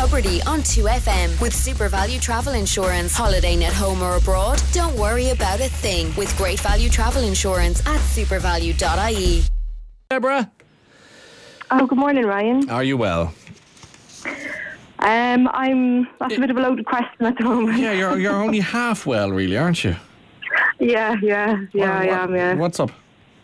Tubridy on 2FM with Super Value Travel Insurance. Holidaying at home or abroad? Don't worry about a thing with Great Value Travel Insurance at supervalue.ie. Deborah? Oh, good morning, Ryan. Are you well? That's a bit of a loaded question at the moment. Yeah, you're only half well, really, aren't you? Yeah, I am, yeah. What's up?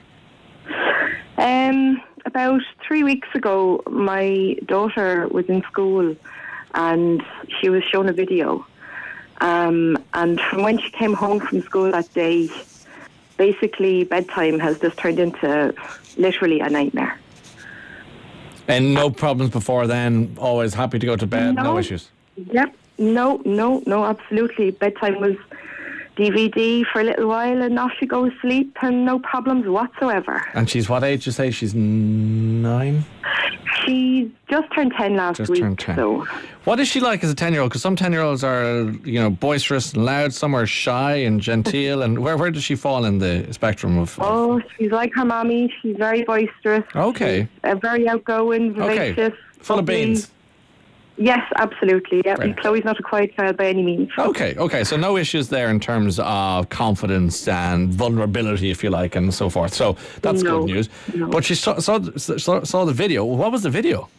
About 3 weeks ago, my daughter was in school and she was shown a video. And from when she came home from school that day, basically bedtime has just turned into literally a nightmare. And no problems before then? Always happy to go to bed? No issues? Yep. No, absolutely. Bedtime was DVD for a little while and off she goes to sleep and no problems whatsoever. And she's what age you say? She's 9? She's just turned 10 last week. Turned 10. So. What is she like as a 10-year-old? Because some 10-year-olds are, boisterous and loud. Some are shy and genteel. And where does she fall in the spectrum of... Oh, she's like her mommy. She's very boisterous. Okay. She's, very outgoing, vivacious. Okay. Full of beans. Yes, absolutely. Yeah, Brilliant. Chloe's not a quiet child by any means. Okay. So no issues there in terms of confidence and vulnerability, if you like, and so forth. So that's good news. No. But she saw the video. What was the video?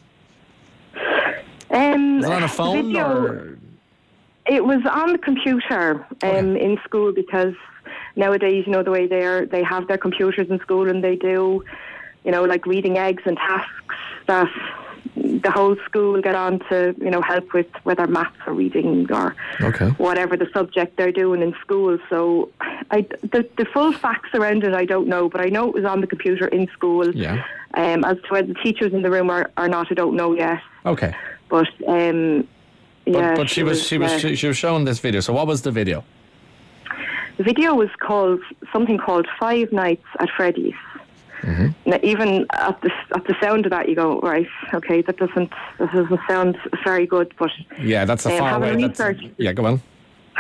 Was it on a phone or? It was on the computer in school because nowadays, the way they have their computers in school and they do, like reading eggs and tasks that the whole school get on to, help with whether maths or reading or whatever the subject they're doing in school. So the full facts around it, I don't know, but I know it was on the computer in school. Yeah. As to whether the teachers in the room are not, I don't know yet. Okay. But but she was shown this video. So what was the video? The video was something called 5 Nights at Freddy's. Mm-hmm. Now, even at the sound of that, you go, right, okay, that doesn't sound very good. But yeah, that's a far away. Yeah, go on.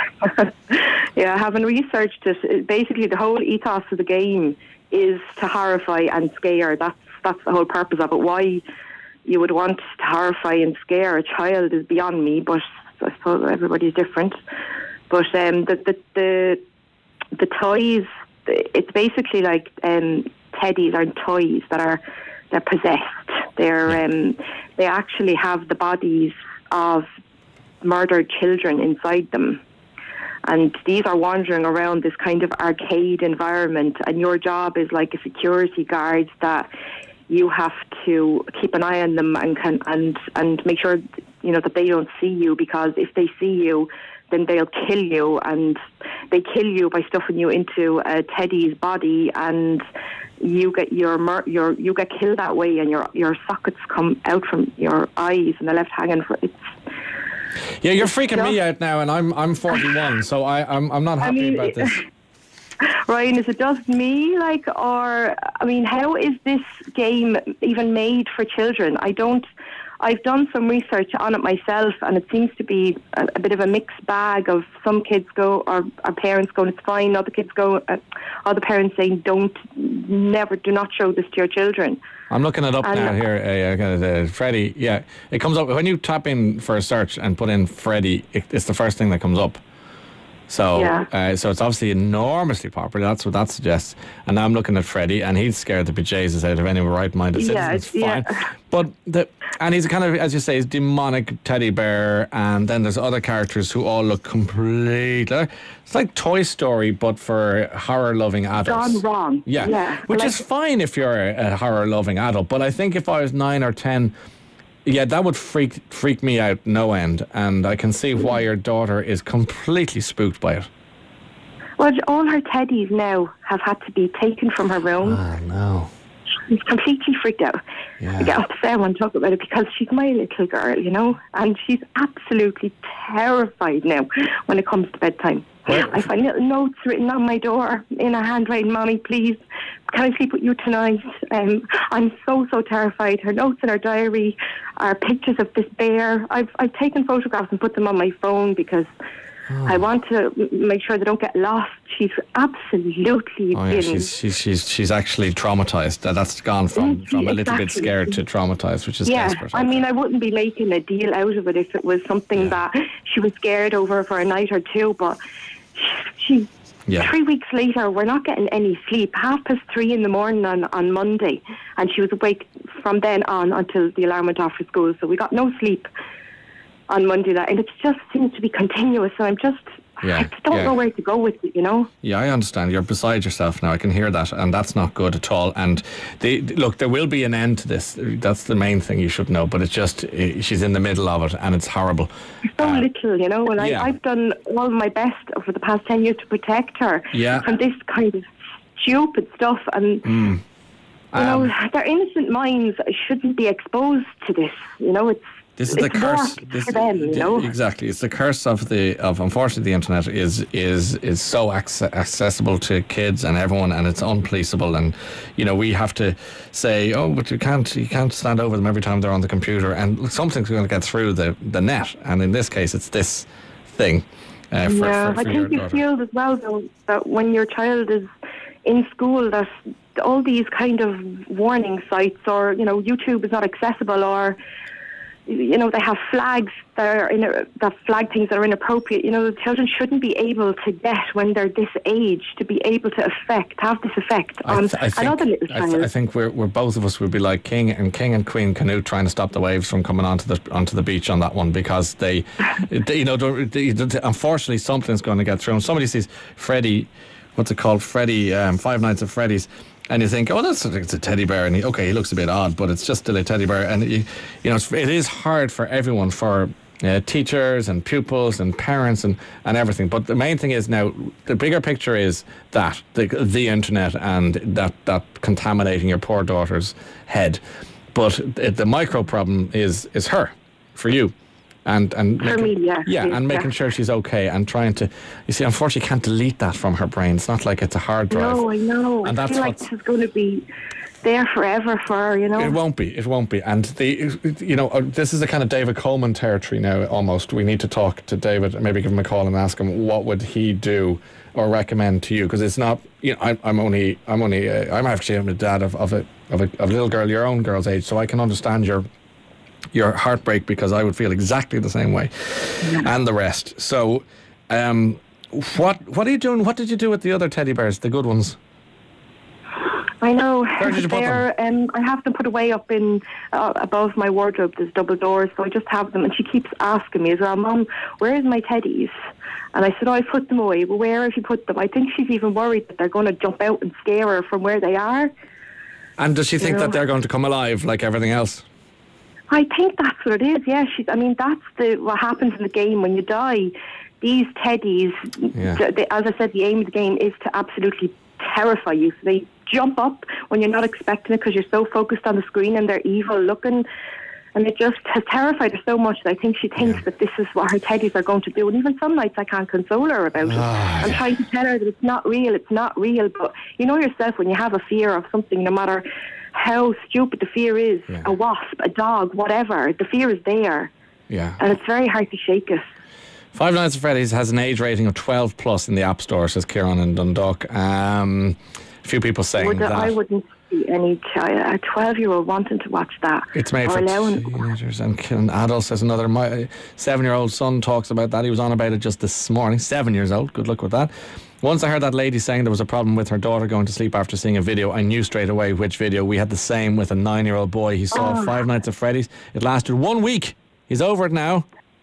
Yeah, having researched it, basically the whole ethos of the game is to horrify and scare. That's the whole purpose of it. Why you would want to horrify and scare a child is beyond me, but I suppose everybody's different. But the toys, it's basically like teddies are toys they're possessed. They actually have the bodies of murdered children inside them. And these are wandering around this kind of arcade environment, and your job is like a security guard that you have to keep an eye on them and make sure that they don't see you, because if they see you, then they'll kill you, and they kill you by stuffing you into a teddy's body, and you get you get killed that way, and your sockets come out from your eyes and they're left hanging for it. Yeah, you're freaking me out now, and I'm 41, so I'm not happy about this. Ryan, is it just me, how is this game even made for children? I've done some research on it myself, and it seems to be a bit of a mixed bag of some kids go, or our parents going, it's fine, other kids go, other parents saying, do not show this to your children. I'm looking it up now here, Freddy. Yeah, it comes up when you tap in for a search and put in Freddy. It's the first thing that comes up. So, so it's obviously enormously popular. That's what that suggests. And now I'm looking at Freddy, and he's scared the bejesus out of any right-minded citizen. It's fine. But and he's a kind of, as you say, he's demonic teddy bear. And then there's other characters who all look completely. It's like Toy Story, but for horror-loving adults. Gone wrong. Yeah. Which is fine if you're a horror-loving adult. But I think if I was 9 or 10. Yeah, that would freak me out no end, and I can see why your daughter is completely spooked by it. Well, all her teddies now have had to be taken from her room. Oh, no. She's completely freaked out. Yeah. I get upset when I talk about it because she's my little girl, and she's absolutely terrified now when it comes to bedtime. Well, I find little notes written on my door in her handwriting, Mommy, please, can I sleep with you tonight? I'm so terrified. Her notes in her diary are pictures of this bear. I've taken photographs and put them on my phone because I want to make sure they don't get lost. She's absolutely she's actually traumatized. That's gone from a little bit scared to traumatized, which is desperate. I mean, I wouldn't be making a deal out of it if it was something that she was scared over for a night or two, but she 3 weeks later, we're not getting any sleep. 3:30 in the morning on Monday, and she was awake from then on until the alarm went off for school. So we got no sleep on Monday night, and it just seems to be continuous. So I don't know where to go with it, Yeah, I understand. You're beside yourself now. I can hear that, and that's not good at all. And look, there will be an end to this. That's the main thing you should know. But it's just she's in the middle of it, and it's horrible. So little, and I've done all my best over the past 10 years to protect her from this kind of stupid stuff. And their innocent minds shouldn't be exposed to this. This is the curse. Exactly, it's the curse of unfortunately the internet is so accessible to kids and everyone, and it's unpoliceable. And we have to say, but you can't stand over them every time they're on the computer, and something's going to get through the net. And in this case, it's this thing. I think you feel as well though that when your child is in school, that all these kind of warning sites, or YouTube is not accessible, or they have flags that flag things that are inappropriate. The children shouldn't be able to get, when they're this age, to be able to have this effect on another little child. I think we're both of us would be like King and Queen Canute trying to stop the waves from coming onto the beach on that one, because they unfortunately something's going to get through. And somebody sees Freddie, what's it called? Freddie, Five Nights at Freddy's. And you think, it's a teddy bear, and he looks a bit odd, but it's just still a teddy bear. And it is hard for everyone, for teachers and pupils and parents and everything. But the main thing is now, the bigger picture is that the internet and that contaminating your poor daughter's head. But the micro problem is her, for you. And for me, and making sure she's okay, and trying to, unfortunately, can't delete that from her brain. It's not like it's a hard drive. No, I know. And I feel like this is going to be there forever for her, It won't be. And this is the kind of David Coleman territory now, almost. We need to talk to David, maybe give him a call and ask him what would he do or recommend to you, because it's not. I'm actually a dad of a little girl, your own girl's age, so I can understand your heartbreak, because I would feel exactly the same way, and the rest. So, what are you doing? What did you do with the other teddy bears, the good ones? I know. Where did you put them? I have them put away up in above my wardrobe. There's double doors, so I just have them. And she keeps asking me as well, Mum, where's my teddies? And I said, I put them away. Well, where have you put them? I think she's even worried that they're going to jump out and scare her from where they are. And does she think that they're going to come alive like everything else? I think that's what it is, that's what happens in the game when you die. These teddies, as I said, the aim of the game is to absolutely terrify you. So they jump up when you're not expecting it, because you're so focused on the screen, and they're evil looking. And it just has terrified her so much that I think she thinks that this is what her teddies are going to do. And even some nights I can't console her about it. I'm trying to tell her that it's not real. But you know yourself, when you have a fear of something, no matter how stupid the fear is, a wasp, a dog, whatever, the fear is there. Yeah. And it's very hard to shake it. Five Nights at Freddy's has an age rating of 12 plus in the App Store, says Kieran in Dundalk. A few people saying that. I wouldn't see any a 12-year-old wanting to watch that. It's made for teenagers and adults. Says another. My 7-year-old son talks about that. He was on about it just this morning. 7 years old. Good luck with that. Once I heard that lady saying there was a problem with her daughter going to sleep after seeing a video, I knew straight away which video. We had the same with a 9-year-old boy. He saw Five Nights at Freddy's. It lasted 1 week. He's over it now.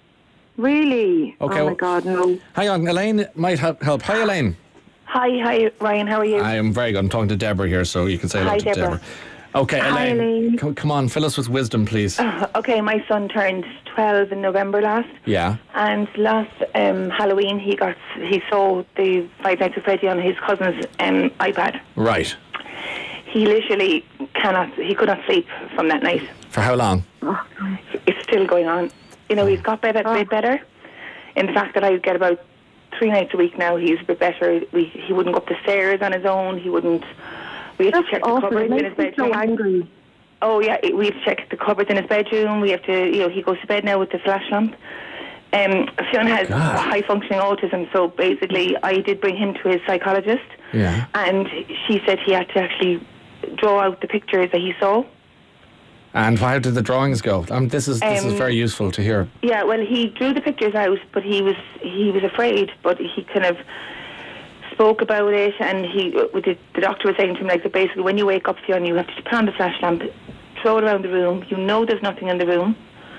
Really? Okay. Oh my God, no. Hang on, Elaine might help. Hi, Elaine. Hi, Ryan. How are you? I am very good. I'm talking to Deborah here, so you can say hello to Deborah. Okay, Hi, Elaine. Come on, fill us with wisdom, please. Okay, my son turned 12 in November last. Yeah. And last Halloween, he saw the Five Nights at Freddy on his cousin's iPad. Right. He literally could not sleep from that night. For how long? It's still going on. He's got a bit better. In the fact that I get about 3 nights a week now, he's a bit better. He wouldn't go up the stairs on his own. He wouldn't. We have to check the cupboards in his bedroom. So angry. Oh yeah, we have to check the cupboards in his bedroom. We have to, he goes to bed now with the flash lamp. Fionn has high-functioning autism, so basically I did bring him to his psychologist, and she said he had to actually draw out the pictures that he saw. And how did the drawings go? This is very useful to hear. Yeah, well, he drew the pictures out, but he was afraid, but he kind of spoke about it, and the doctor was saying to him, like, that basically when you wake up, Fionn, you have to put on the flash lamp, throw it around the room, there's nothing in the room,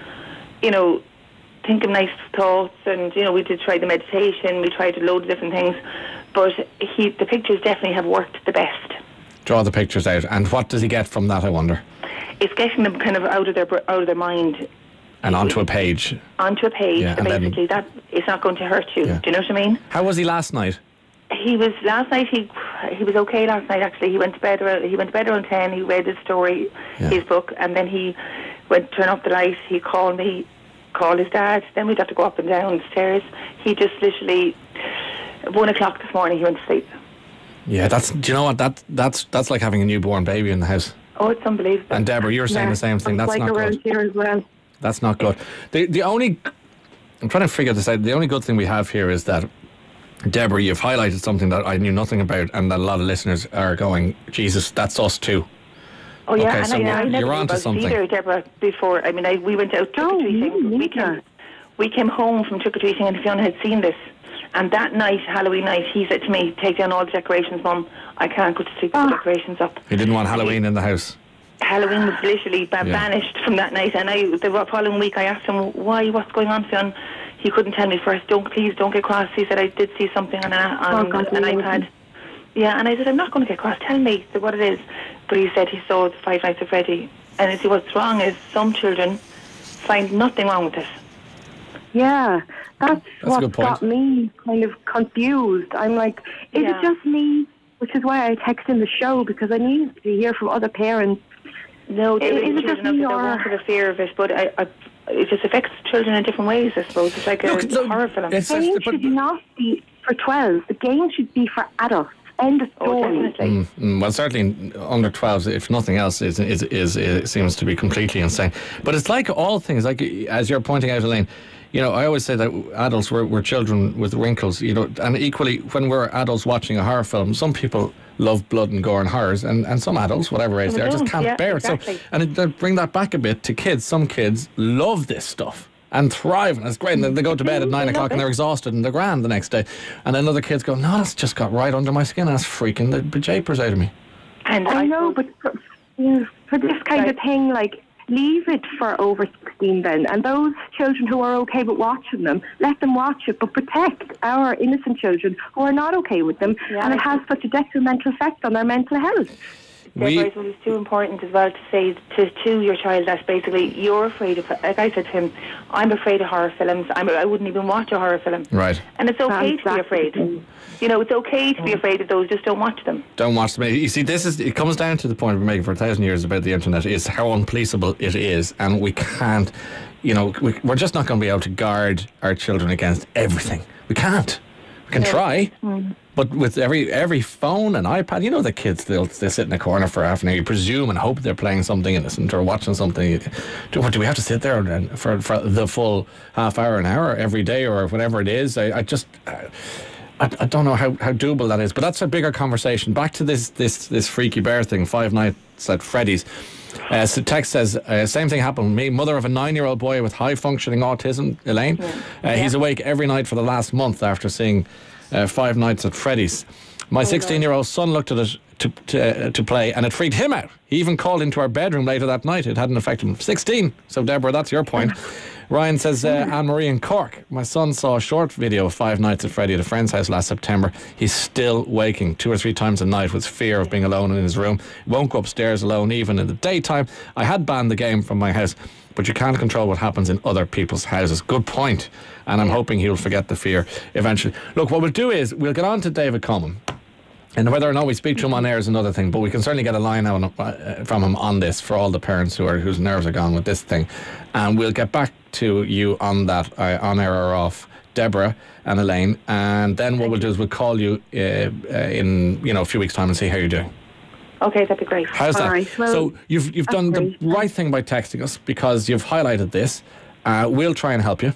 think of nice thoughts, and we did try the meditation, we tried a load of different things, but the pictures definitely have worked the best. Draw the pictures out, and what does he get from that, I wonder? It's getting them kind of out of their mind and onto a page. Yeah, and basically that it's not going to hurt you. Yeah. Do you know what I mean? How was he last night? He was okay last night. Actually, he went to bed around 10. He read his story, his book, and then he went to turn up the light. He called me, called his dad. Then we'd have to go up and down the stairs. He just literally 1 o'clock this morning he went to sleep. Yeah, do you know what? That's like having a newborn baby in the house. Oh, it's unbelievable. And Deborah, you were saying the same thing. That's like not around good. Here as well. That's not good. The only, I'm trying to figure this out. The only good thing we have here is that, Deborah, you've highlighted something that I knew nothing about, and that a lot of listeners are going, Jesus, that's us too. Oh yeah, okay, and so I never you're onto something. Either, Deborah, before. I mean, we went out trick-or-treating. We came home from trick-or-treating, and Fionn had seen this. And that night, Halloween night, he said to me, take down all the decorations, Mum. I can't go to sleep with the decorations up. He didn't want Halloween in the house. Halloween was literally banished from that night. And the following week, I asked him, why, what's going on, Fionn? He couldn't tell me first. Please don't get cross. He said, I did see something on an iPad. Yeah, and I said, I'm not going to get cross. Tell me what it is. But he said he saw the Five Nights at Freddy. And you see, what's wrong is some children find nothing wrong with it. Yeah, that's what got me kind of confused. I'm like, is it just me? Which is why I text in the show, because I need to hear from other parents. No, there is children out there that want the fear of it, but it just affects children in different ways, I suppose. It's like a horror film. The game should not be for 12. The game should be for adults. End of story. Definitely. Well, certainly under 12s, if nothing else, is seems to be completely insane. But it's like all things, like as you're pointing out, Elaine, I always say that adults we're children with wrinkles, and equally when we're adults watching a horror film, some people love blood and gore and horrors, and some adults, whatever age they are, just can't bear it. Exactly. So, and bring that back a bit to kids. Some kids love this stuff and thrive, and it's great. And they go to bed at 9 o'clock and they're exhausted and they're grand the next day. And then other kids go, no, that's just got right under my skin. That's freaking the bejapers out of me. And I know, but for this kind of thing, like, leave it for over 16 then. And those children who are okay with watching them, let them watch it, but protect our innocent children who are not okay with them. Yeah, and it has such a detrimental effect on their mental health. It's too important as well to say to your child that basically you're afraid of, like I said to him, I'm afraid of horror films. I wouldn't even watch a horror film. Right. And it's okay to be afraid. It's okay to be afraid of those, just don't watch them. Don't watch them. You see, it comes down to the point we're making for 1,000 years about the internet, is how unpoliceable it is, and we can't, we're just not going to be able to guard our children against everything. We can't. We can try. But with every phone and iPad, the kids, they'll sit in a corner for half an hour. You presume and hope they're playing something innocent or watching something. Do we have to sit there for the full half hour, an hour every day or whatever it is? I don't know how doable that is. But that's a bigger conversation. Back to this Freaky Bear thing, 5 Nights at Freddy's. So text says, same thing happened with me. Mother of a 9-year-old boy with high-functioning autism, Elaine. He's awake every night for the last month after seeing 5 Nights at Freddy's. My 16-year-old son looked at it to play, and it freaked him out. He even called into our bedroom later that night. It hadn't affected him. 16. So, Deborah, that's your point. Ryan says, Anne-Marie in Cork. My son saw a short video of 5 Nights at Freddy at a friend's house last September. He's still waking 2 or 3 times a night with fear of being alone in his room. Won't go upstairs alone even in the daytime. I had banned the game from my house, but you can't control what happens in other people's houses. Good point. And I'm hoping he'll forget the fear eventually. Look, what we'll do is we'll get on to David Common. And whether or not we speak to him on air is another thing, but we can certainly get a line out from him on this for all the parents whose nerves are gone with this thing. And we'll get back to you on that, on air or off, Deborah and Elaine. And then what we'll do is we'll call you in a few weeks' time and see how you're doing. Okay, that'd be great. How's that? Right, well, so you've done the right thing by texting us because you've highlighted this. We'll try and help you.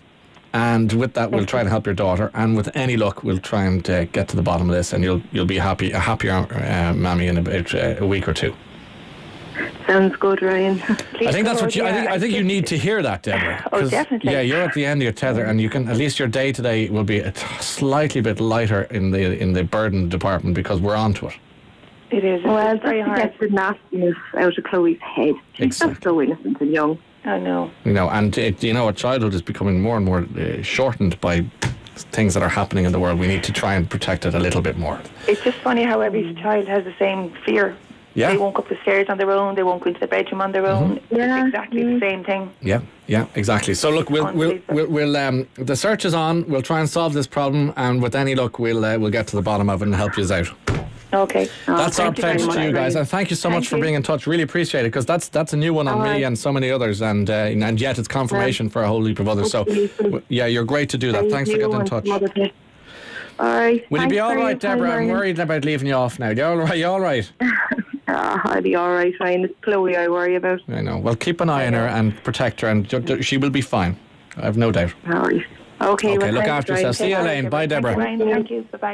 And with that, we'll try and help your daughter. And with any luck, we'll try and get to the bottom of this, and you'll be a happier mammy in about a week or two. Sounds good, Ryan. I think that's what you. I think you need to hear that, Deborah. Oh, definitely. Yeah, you're at the end of your tether, and you can at least your day today will be a slightly bit lighter in the burden department because we're onto it. It is. Well, it's very hard. Get the nastiness out of Chloe's head. She's just so innocent and young. I know. And childhood is becoming more and more shortened by things that are happening in the world. We need to try and protect it a little bit more. It's just funny how every child has the same fear. Yeah. They won't go up the stairs on their own. They won't go into the bedroom on their own. Yeah. It's exactly the same thing. Yeah, exactly. So look, we'll the search is on. We'll try and solve this problem, and with any luck, we'll get to the bottom of it and help you out. Okay. That's our pledge to you guys, and thank you so much for being in touch. Really appreciate it, because that's a new one on me and so many others, and yet it's confirmation for a whole heap of others. So yeah, you're great to do that. Thanks for getting in touch. All right. Will you be all right, Deborah? I'm worried about leaving you off now. You all right? You all right? I'll be all right, Ryan. It's Chloe I worry about. I know. Well, keep an eye on her and protect her, and she will be fine. I have no doubt. All right. Okay. Look after yourself. See you, Elaine. Bye, Deborah. Thank you. Bye-bye.